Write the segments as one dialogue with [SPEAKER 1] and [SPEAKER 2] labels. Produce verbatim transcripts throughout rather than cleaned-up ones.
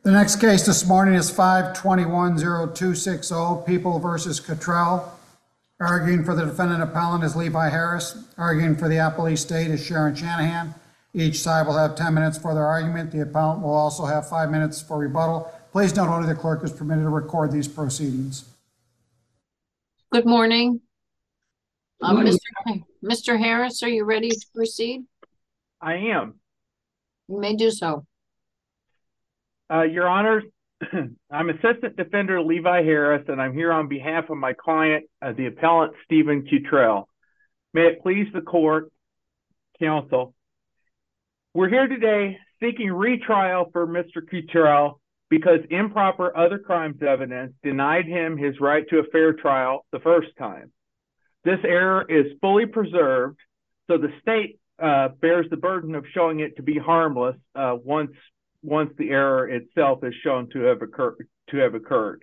[SPEAKER 1] The next case this morning is five twenty-one oh two sixty, People versus Cottrell. Arguing for the defendant appellant is Levi Harris. Arguing for the appellee state is Sharon Shanahan. Each side will have ten minutes for their argument. The appellant will also have five minutes for rebuttal. Please note only the clerk is permitted to record these proceedings.
[SPEAKER 2] Good morning. Um, Mister Mister Harris, are you ready to proceed?
[SPEAKER 3] I am.
[SPEAKER 2] You may do so.
[SPEAKER 3] Uh, Your Honor, I'm Assistant Defender Levi Harris, and I'm here on behalf of my client, uh, the appellant Stephen Cottrell. May it please the court, counsel. We're here today seeking retrial for Mister Cottrell because improper other crimes evidence denied him his right to a fair trial the first time. This error is fully preserved, so the state uh, bears the burden of showing it to be harmless uh, once once the error itself is shown to have occurred. To have occurred.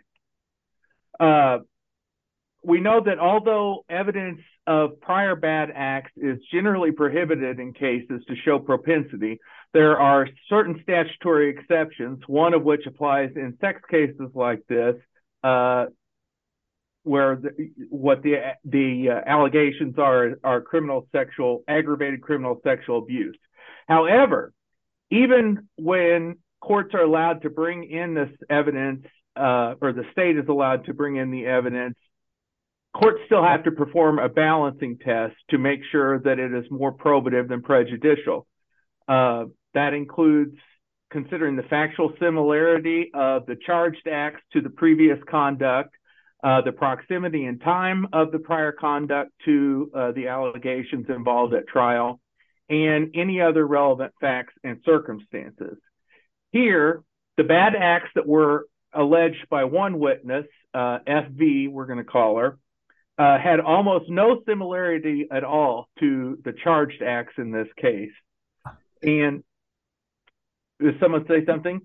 [SPEAKER 3] Uh, we know that although evidence of prior bad acts is generally prohibited in cases to show propensity, there are certain statutory exceptions, one of which applies in sex cases like this, uh, where the, what the the uh, allegations are are criminal sexual, aggravated criminal sexual abuse. However, even when courts are allowed to bring in this evidence, uh, or the state is allowed to bring in the evidence, courts still have to perform a balancing test to make sure that it is more probative than prejudicial. Uh, that includes considering the factual similarity of the charged acts to the previous conduct, uh, the proximity and time of the prior conduct to uh, the allegations involved at trial, and any other relevant facts and circumstances. Here, the bad acts that were alleged by one witness, uh, F V, we're going to call her, uh, had almost no similarity at all to the charged acts in this case. And did someone say something?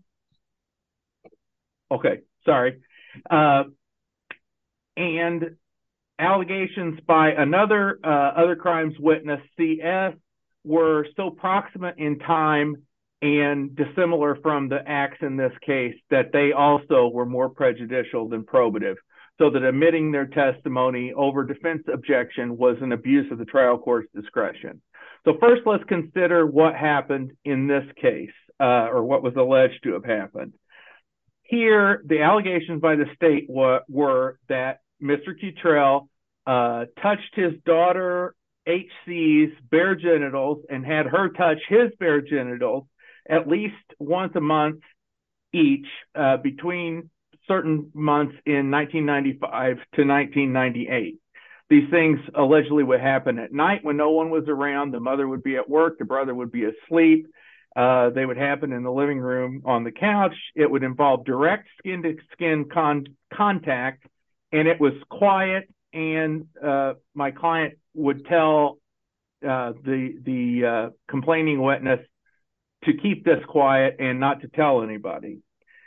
[SPEAKER 3] Okay, sorry. Uh, and allegations by another uh, other crimes witness, C S, were so proximate in time and dissimilar from the acts in this case that they also were more prejudicial than probative, so that omitting their testimony over defense objection was an abuse of the trial court's discretion. So first, let's consider what happened in this case, uh, or what was alleged to have happened. Here, the allegations by the state were, were that Mister Cottrell uh, touched his daughter H C's bare genitals and had her touch his bare genitals at least once a month each uh, between certain months in nineteen ninety-five to nineteen ninety-eight. These things allegedly would happen at night when no one was around. The mother would be at work, the brother would be asleep. Uh, they would happen in the living room on the couch. It would involve direct skin-to-skin con contact, and it was quiet, and uh, my client would tell uh, the the uh, complaining witness to keep this quiet and not to tell anybody.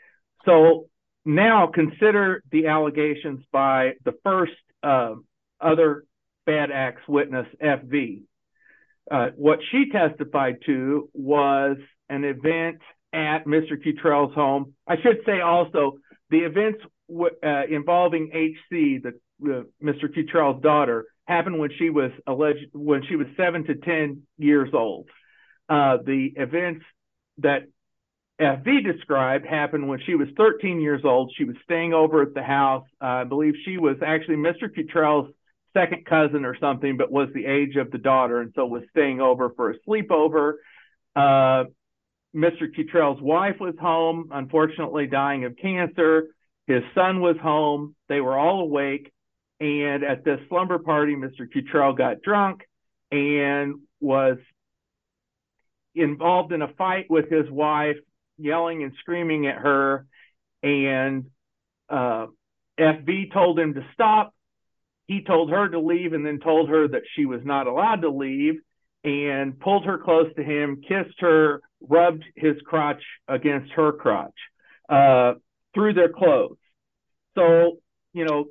[SPEAKER 3] So now consider the allegations by the first uh, other bad acts witness, F V. Uh, what she testified to was an event at Mister Cottrell's home. I should say also the events uh, involving H C, the uh, Mister Cottrell's daughter, happened when she was alleged when she was seven to ten years old. Uh, the events that F V described happened when she was thirteen years old. She was staying over at the house. Uh, I believe she was actually Mister Cottrell's second cousin or something, but was the age of the daughter, and so was staying over for a sleepover. Uh, Mister Cottrell's wife was home, unfortunately dying of cancer. His son was home. They were all awake. And at this slumber party, Mister Cottrell got drunk and was involved in a fight with his wife, yelling and screaming at her. And uh, F V told him to stop. He told her to leave and then told her that she was not allowed to leave, and pulled her close to him, kissed her, rubbed his crotch against her crotch uh, through their clothes. So, you know,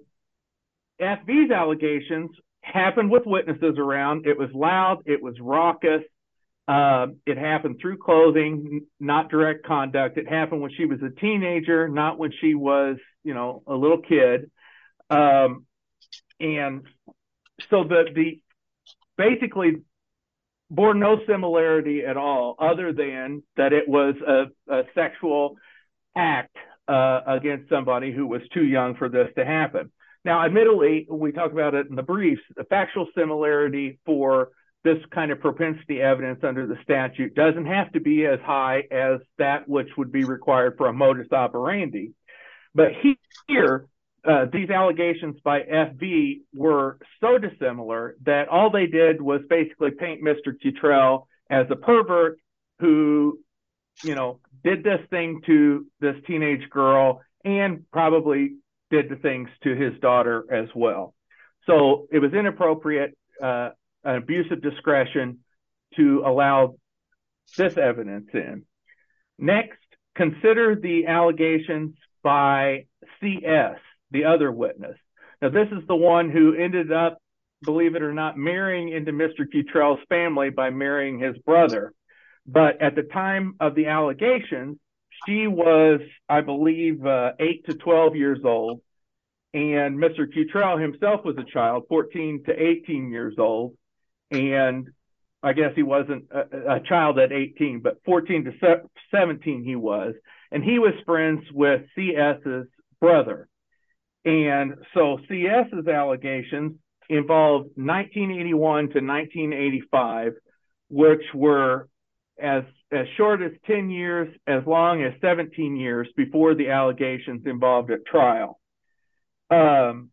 [SPEAKER 3] F V's allegations happened with witnesses around. It was loud. It was raucous. Um, it happened through clothing, not direct conduct. It happened when she was a teenager, not when she was, you know, a little kid. Um, and so the the basically bore no similarity at all, other than that it was a, a sexual act uh, against somebody who was too young for this to happen. Now, admittedly, we talk about it in the briefs, the factual similarity for this kind of propensity evidence under the statute doesn't have to be as high as that which would be required for a modus operandi. But here, uh, these allegations by F V were so dissimilar that all they did was basically paint Mister Cutrell as a pervert who, you know, did this thing to this teenage girl and probably did the things to his daughter as well. So it was inappropriate, uh, an abuse of discretion to allow this evidence in. Next, consider the allegations by C S, the other witness. Now, this is the one who ended up, believe it or not, marrying into Mister Cutrell's family by marrying his brother. But at the time of the allegations, she was, I believe, uh, eight to twelve years old. And Mister Cutrell himself was a child, fourteen to eighteen years old. And I guess he wasn't a, a child at eighteen, but fourteen to seventeen he was. And he was friends with C S's brother. And so C S's allegations involved nineteen eighty-one to nineteen eighty-five, which were as, as short as ten years, as long as seventeen years before the allegations involved at trial. Um,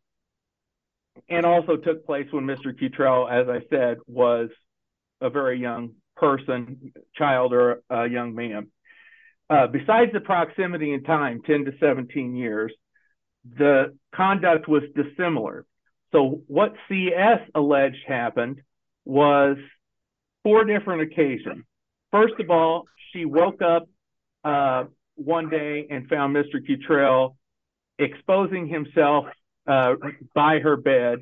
[SPEAKER 3] and also took place when Mister Cutrell, as I said, was a very young person, child or a young man. Uh, besides the proximity in time, ten to seventeen years, the conduct was dissimilar. So what C S alleged happened was four different occasions. First of all, she woke up uh, one day and found Mister Cutrell exposing himself uh, by her bed.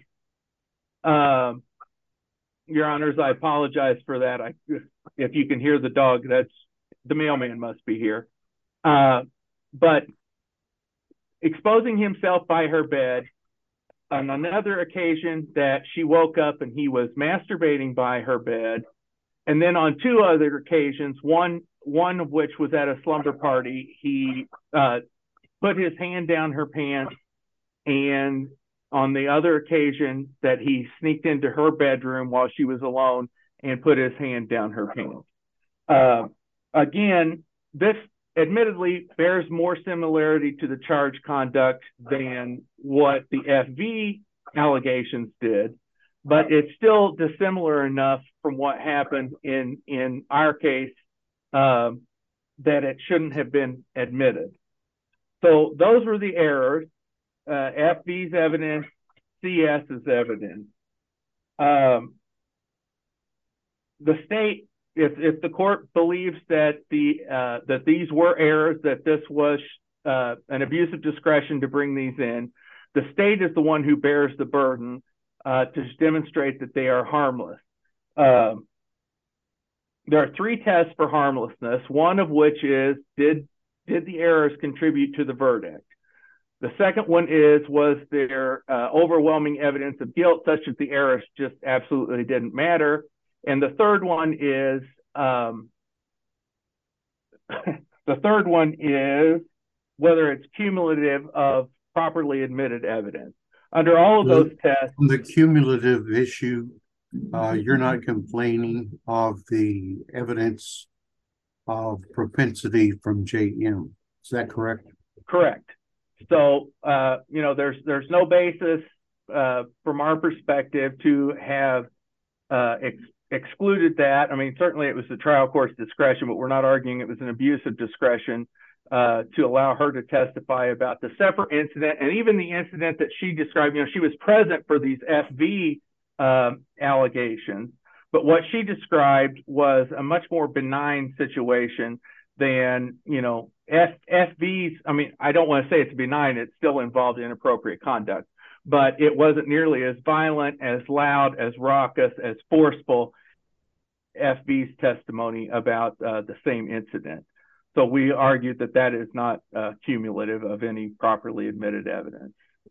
[SPEAKER 3] Um, Your Honors, I apologize for that. I, if you can hear the dog, that's the mailman must be here. Uh, but exposing himself by her bed. On another occasion that she woke up and he was masturbating by her bed. And then on two other occasions, one one of which was at a slumber party, he uh, put his hand down her pants, and on the other occasion that he sneaked into her bedroom while she was alone and put his hand down her pants. Uh, again, this admittedly bears more similarity to the charge conduct than what the F V allegations did, but it's still dissimilar enough from what happened in, in our case um, that it shouldn't have been admitted. So those were the errors, uh, F V's evidence, C S's evidence. Um, the state, if, if the court believes that the uh, that these were errors, that this was uh, an abuse of discretion to bring these in, the state is the one who bears the burden uh, to demonstrate that they are harmless. Um, there are three tests for harmlessness, one of which is, did, did the errors contribute to the verdict? The second one is, was there uh, overwhelming evidence of guilt such that the errors just absolutely didn't matter? And the third one is, um, the third one is whether it's cumulative of properly admitted evidence. Under all of those tests.
[SPEAKER 4] The cumulative issue, uh, you're not complaining of the evidence of propensity from J M. Is that correct?
[SPEAKER 3] Correct. So, uh, you know, there's there's no basis uh, from our perspective to have uh, ex excluded that. I mean, certainly it was the trial court's discretion, but we're not arguing it was an abuse of discretion uh, to allow her to testify about the separate incident and even the incident that she described. You know, she was present for these F V um, allegations, but what she described was a much more benign situation than, you know, F FVs. I mean, I don't want to say it's benign. It still involved inappropriate conduct, but it wasn't nearly as violent, as loud, as raucous, as forceful F B's testimony about uh, the same incident. So we argued that that is not uh, cumulative of any properly admitted evidence.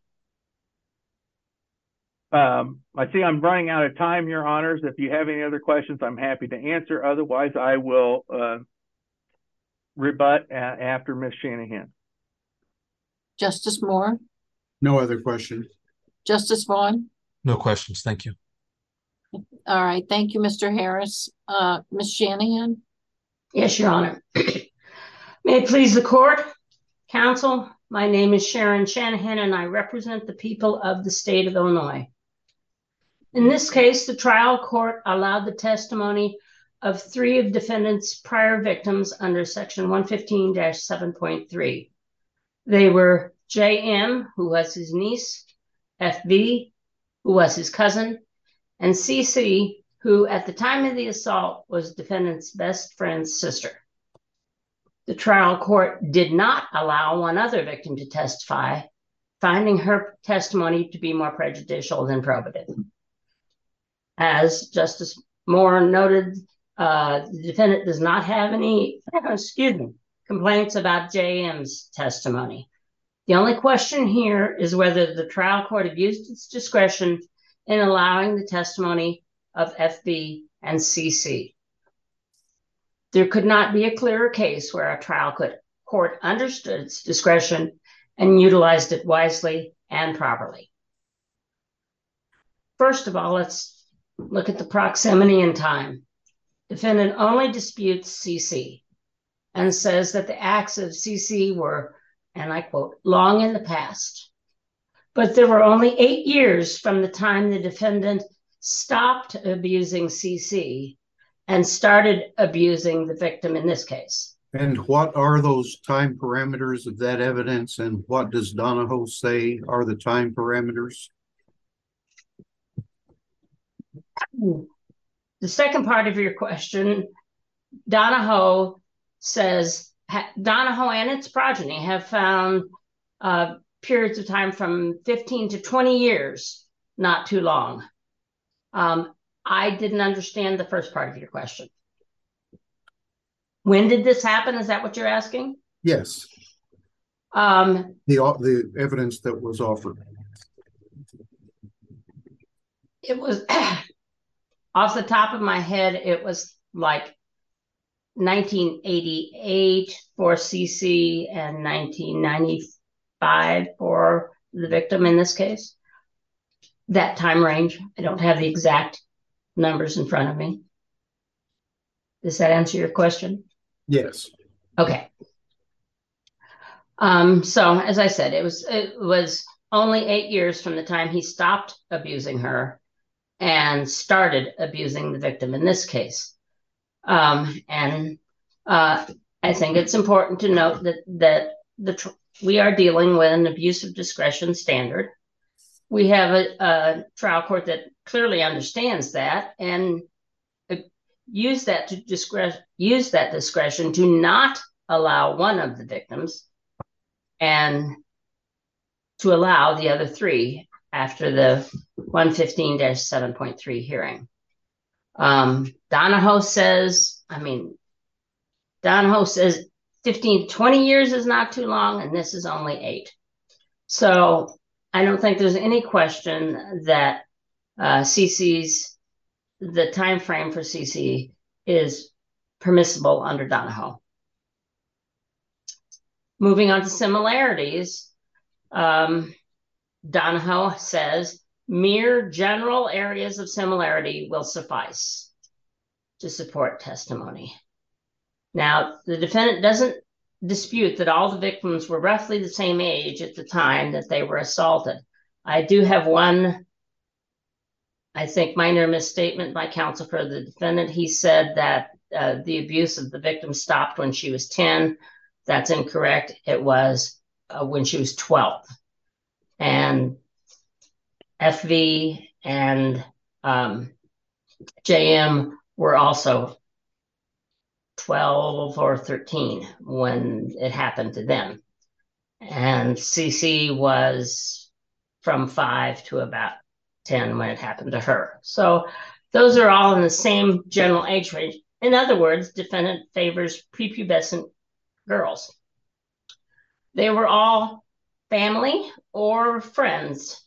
[SPEAKER 3] Um, I see I'm running out of time, Your Honors. If you have any other questions, I'm happy to answer. Otherwise, I will uh, rebut after Miz Shanahan.
[SPEAKER 2] Justice Moore,
[SPEAKER 4] No other questions.
[SPEAKER 2] Justice Vaughn.
[SPEAKER 5] No questions. Thank you.
[SPEAKER 2] All right, thank you, Mister Harris. Uh, Miz Shanahan.
[SPEAKER 6] Yes, Your Honor. May it please the court, counsel, my name is Sharon Shanahan and I represent the people of the state of Illinois. In this case, the trial court allowed the testimony of three of defendants' prior victims under section one fifteen dash seven point three. They were J M, who was his niece, F B, who was his cousin, and C C, who at the time of the assault was defendant's best friend's sister. The trial court did not allow one other victim to testify, finding her testimony to be more prejudicial than probative. As Justice Moore noted, uh, the defendant does not have any, excuse me, complaints about J M's testimony. The only question here is whether the trial court abused its discretion in allowing the testimony of F B and C C. There could not be a clearer case where a trial court understood its discretion and utilized it wisely and properly. First of all, let's look at the proximity in time. Defendant only disputes C C and says that the acts of C C were, and I quote, long in the past. But there were only eight years from the time the defendant stopped abusing C C and started abusing the victim in this case.
[SPEAKER 4] And what are those time parameters of that evidence, and what does Donahoe say are the time parameters?
[SPEAKER 6] The second part of your question, Donahoe says, Donahoe and its progeny have found uh, periods of time from fifteen to twenty years, not too long. Um, I didn't understand the first part of your question. When did this happen? Is that what you're asking?
[SPEAKER 4] Yes.
[SPEAKER 6] Um,
[SPEAKER 4] the the evidence that was offered.
[SPEAKER 6] It was off the top of my head, it was like nineteen eighty-eight for C C and nineteen ninety-five for the victim in this case. That time range. I don't have the exact numbers in front of me. Does that answer your question?
[SPEAKER 4] Yes.
[SPEAKER 6] Okay. Um, so as I said, it was it was only eight years from the time he stopped abusing her and started abusing the victim in this case. Um, and uh, I think it's important to note that that the tr we are dealing with an abuse of discretion standard. We have a, a trial court that clearly understands that and uh, use that to discretion use that discretion to not allow one of the victims and to allow the other three after the one fifteen dash seven point three hearing. Um, Donahoe says, I mean, Donahoe says fifteen to twenty years is not too long, and this is only eight. So I don't think there's any question that uh, C C's, the time frame for C C is permissible under Donahoe. Moving on to similarities, um, Donahoe says mere general areas of similarity will suffice to support testimony. Now, the defendant doesn't dispute that all the victims were roughly the same age at the time that they were assaulted. I do have one, I think, minor misstatement by counsel for the defendant. He said that uh, the abuse of the victim stopped when she was ten. That's incorrect. It was uh, when she was twelve. And F V and um, J M were also twelve or thirteen when it happened to them. And C C was from five to about ten when it happened to her. So Those are all in the same general age range. In other words, defendant favors prepubescent girls. They were all family or friends.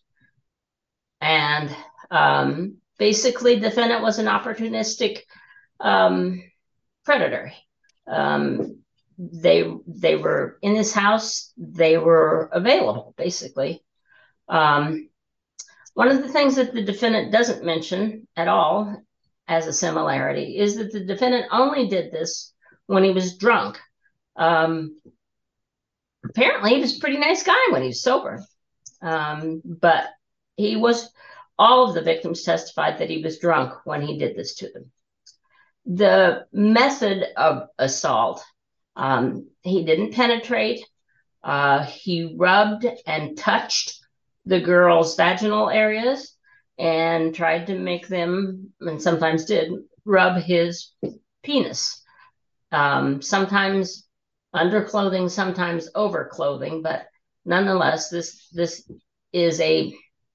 [SPEAKER 6] And um, basically, defendant was an opportunistic um, predator. Um, they they were in his house. They were available, basically. Um, one of the things that the defendant doesn't mention at all as a similarity is that the defendant only did this when he was drunk. Um, apparently, he was a pretty nice guy when he was sober. Um, but he was, all of the victims testified that he was drunk when he did this to them. The method of assault, um, he didn't penetrate. Uh, he rubbed and touched the girls' vaginal areas and tried to make them, and sometimes did, rub his penis. Um, sometimes under clothing, sometimes over clothing, but nonetheless, this, this is a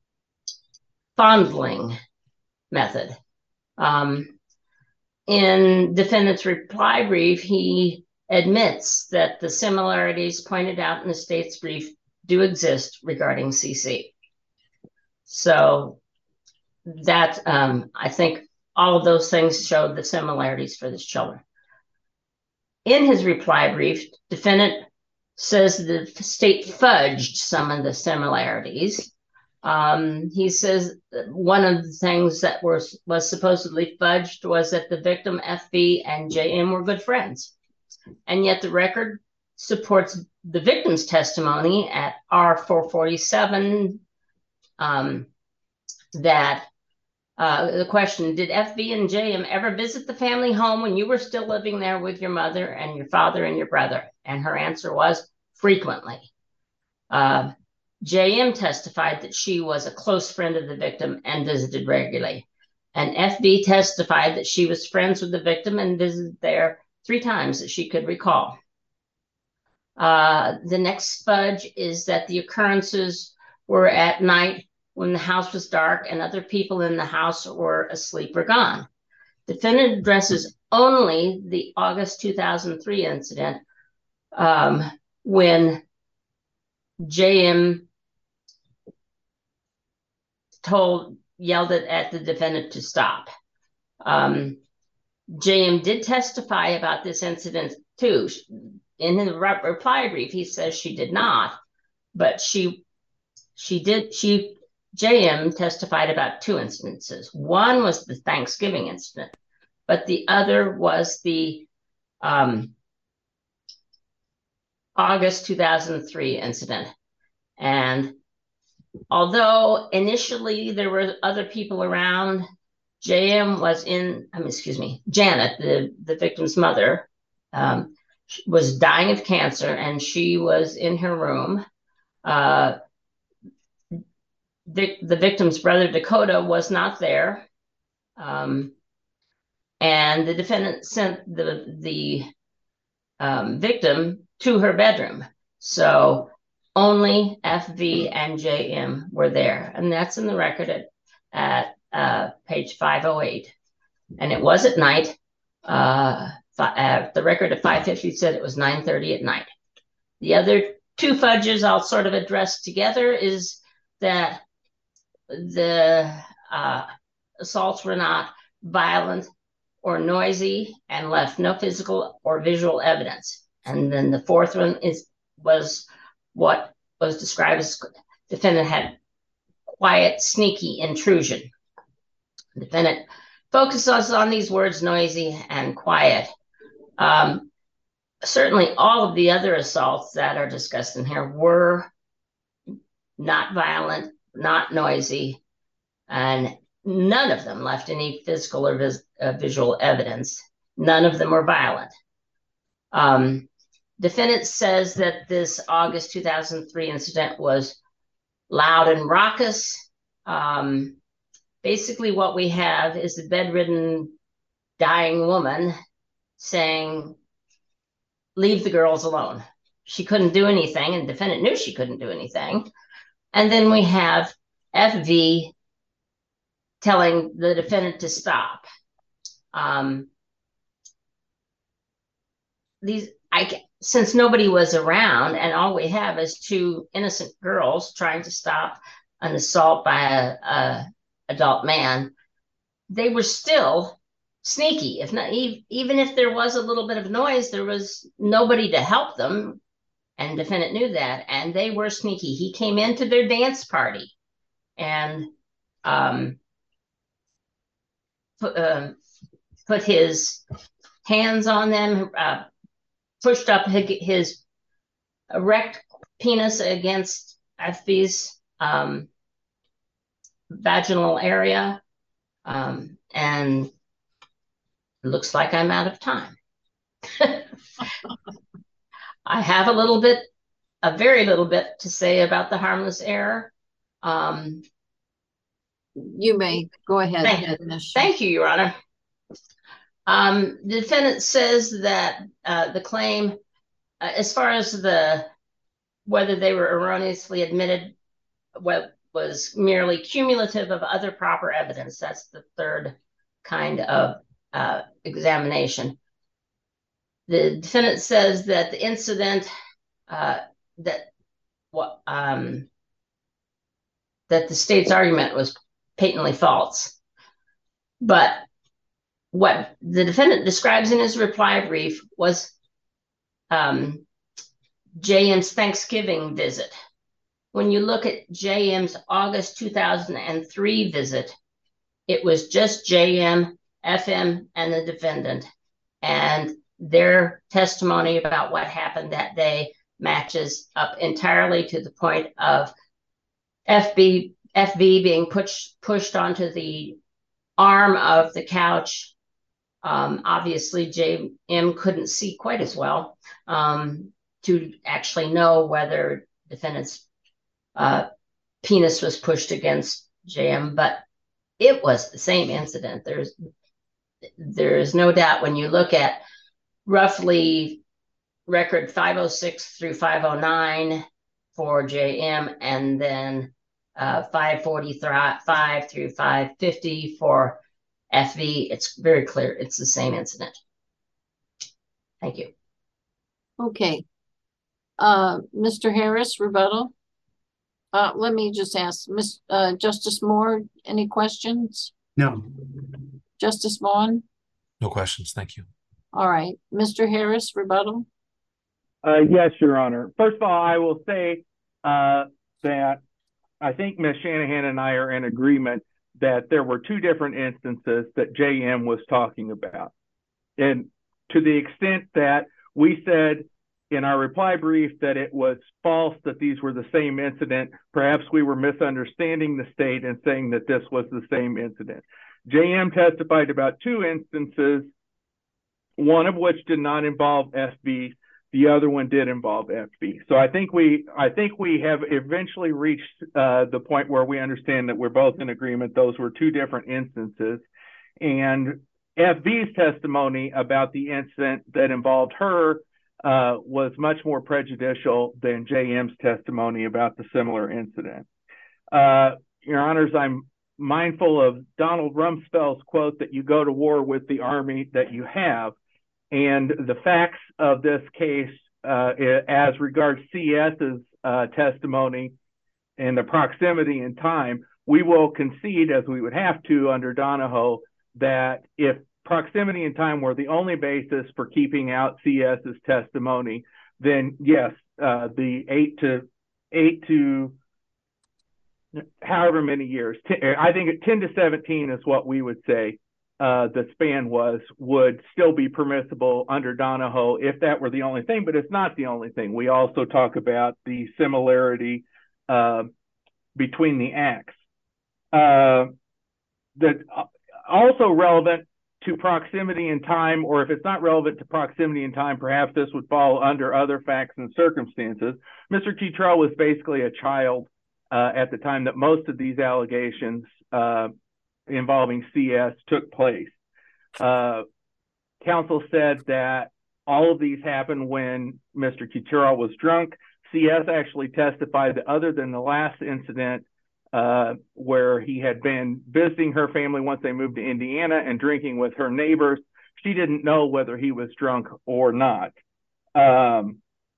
[SPEAKER 6] fondling method. Um, in defendant's reply brief, he admits that the similarities pointed out in the state's brief do exist regarding C C. So that, um, I think all of those things showed the similarities for this children. In his reply brief, defendant says the state fudged some of the similarities. Um, he says one of the things that was, was supposedly fudged was that the victim, F B, and J M were good friends. And yet the record supports the victim's testimony at R four forty-seven um, that uh, the question, did F B and J M ever visit the family home when you were still living there with your mother and your father and your brother? And her answer was frequently. Uh, J M testified that she was a close friend of the victim and visited regularly. And F B testified that she was friends with the victim and visited there three times that she could recall. Uh, the next fudge is that the occurrences were at night when the house was dark and other people in the house were asleep or gone. Defendant addresses only the August two thousand three incident um, when J M told, yelled at, at the defendant to stop. Um, J M did testify about this incident too. In the re reply brief, he says she did not, but she, she did, she, J M testified about two incidences. One was the Thanksgiving incident, but the other was the um, August two thousand three incident. And although initially there were other people around, J M was in, I mean, excuse me, Janet, the, the victim's mother, um, was dying of cancer, and she was in her room. Uh, the, the victim's brother, Dakota, was not there. Um, and the defendant sent the, the um, victim to her bedroom. So only F V and J M were there. And that's in the record at, at uh, page five oh eight. And it was at night. Uh, uh, the record at five fifty said it was nine thirty at night. The other two fudges I'll sort of address together is that the uh, assaults were not violent or noisy and left no physical or visual evidence. And then the fourth one is was what was described as defendant had quiet, sneaky intrusion. The defendant focuses on these words, noisy and quiet. Um, certainly all of the other assaults that are discussed in here were not violent, not noisy, and none of them left any physical or vis uh, visual evidence. None of them were violent. Um, defendant says that this August two thousand three incident was loud and raucous. Um, basically what we have is a bedridden, dying woman saying, leave the girls alone. She couldn't do anything, and the defendant knew she couldn't do anything. And then we have F V telling the defendant to stop. Um, these, I, since nobody was around and all we have is two innocent girls trying to stop an assault by a, a adult man, they were still sneaky. If not, even if there was a little bit of noise, there was nobody to help them, and the defendant knew that, and they were sneaky. He came into their dance party and um, put, uh, put his hands on them, uh, pushed up his erect penis against F B's um, vaginal area, um, and it looks like I'm out of time. I have a little bit, a very little bit to say about the harmless error. Um,
[SPEAKER 2] You may go ahead.
[SPEAKER 6] Thank, thank you, Your Honor. Um, the defendant says that uh, the claim, uh, as far as the whether they were erroneously admitted, what was merely cumulative of other proper evidence. That's the third kind of uh, examination. The defendant says that the incident uh, that what um, that the state's argument was patently false, but what the defendant describes in his reply brief was um, J M's Thanksgiving visit. When you look at J M's August two thousand three visit, it was just J M, F M, and the defendant. And their testimony about what happened that day matches up entirely to the point of F B, F V being pushed, pushed onto the arm of the couch. Um, obviously, J M couldn't see quite as well um, to actually know whether defendant's uh, penis was pushed against J M, but it was the same incident. There's there is no doubt when you look at roughly record five oh six through five oh nine for J M, and then uh, five forty-five through five fifty for F V, it's very clear it's the same incident. Thank you.
[SPEAKER 2] Okay. Uh, Mister Harris, rebuttal. Uh, let me just ask, Miss uh, Justice Moore, any questions?
[SPEAKER 4] No.
[SPEAKER 2] Justice Vaughn?
[SPEAKER 5] No questions, thank you.
[SPEAKER 2] All right. Mister Harris, rebuttal.
[SPEAKER 3] Uh, yes, Your Honor. First of all, I will say uh, that I think Miz Shanahan and I are in agreement that there were two different instances that J M was talking about. And to the extent that we said in our reply brief that it was false that these were the same incident, perhaps we were misunderstanding the state and saying that this was the same incident. J M testified about two instances, one of which did not involve F B, the other one did involve F B. So I think we I think we have eventually reached uh, the point where we understand that we're both in agreement those were two different instances. And F B's testimony about the incident that involved her uh, was much more prejudicial than J M's testimony about the similar incident. Uh, Your Honors, I'm mindful of Donald Rumsfeld's quote that you go to war with the army that you have. And the facts of this case, uh, as regards C S's uh, testimony and the proximity in time, we will concede, as we would have to under Donahoe, that if proximity in time were the only basis for keeping out C S's testimony, then yes, uh, the eight to eight to however many years, I think ten to seventeen is what we would say. Uh, the span was, would still be permissible under Donahoe if that were the only thing, but it's not the only thing. We also talk about the similarity uh, between the acts. Uh, that also relevant to proximity in time, or if it's not relevant to proximity in time, perhaps this would fall under other facts and circumstances. Mister Cutrell was basically a child uh, at the time that most of these allegations uh, involving C S took place. Uh, counsel said that all of these happened when Mister Cutrell was drunk. C S actually testified that other than the last incident uh, where he had been visiting her family once they moved to Indiana and drinking with her neighbors. She didn't know whether he was drunk or not. Um,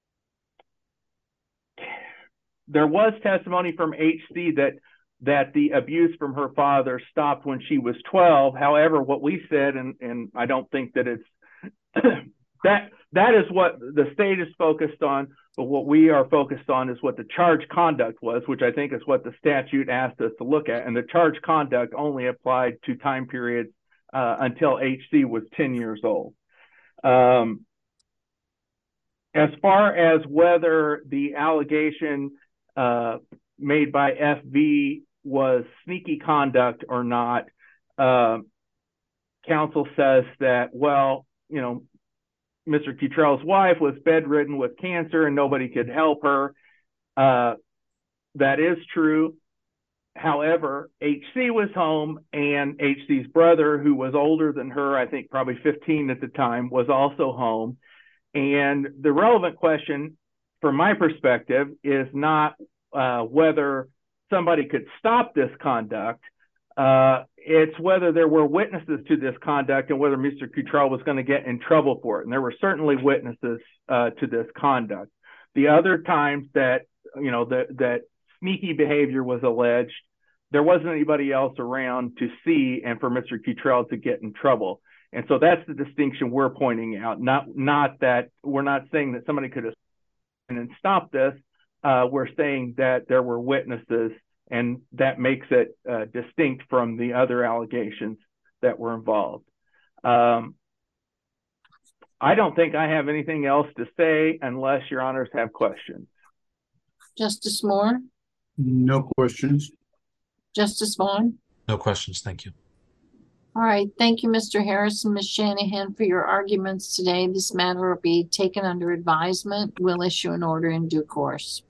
[SPEAKER 3] there was testimony from H C that that the abuse from her father stopped when she was twelve. However, what we said, and, and I don't think that it's that that is what the state is focused on, but what we are focused on is what the charge conduct was, which I think is what the statute asked us to look at. And the charge conduct only applied to time periods uh, until H C was ten years old. Um, as far as whether the allegation uh, made by F V was sneaky conduct or not, uh, counsel says that, well, you know, Mister Cutrell's wife was bedridden with cancer and nobody could help her. Uh, that is true. However, H C was home, and H C's brother, who was older than her, I think probably fifteen at the time, was also home. And the relevant question, from my perspective, is not uh, whether somebody could stop this conduct. Uh, it's whether there were witnesses to this conduct and whether Mister Cutrell was going to get in trouble for it. And there were certainly witnesses uh, to this conduct. The other times that, you know, that, that sneaky behavior was alleged, there wasn't anybody else around to see and for Mister Cutrell to get in trouble. And so that's the distinction we're pointing out, not, not that we're not saying that somebody could have and stopped this. Uh, we're saying that there were witnesses, and that makes it uh, distinct from the other allegations that were involved. Um, I don't think I have anything else to say unless your honors have questions.
[SPEAKER 2] Justice Moore,
[SPEAKER 4] No questions.
[SPEAKER 2] Justice Vaughn.
[SPEAKER 5] No questions. Thank you.
[SPEAKER 2] All right, thank you, Mister Harris and Miz Shanahan, for your arguments today. This matter will be taken under advisement. We'll issue an order in due course.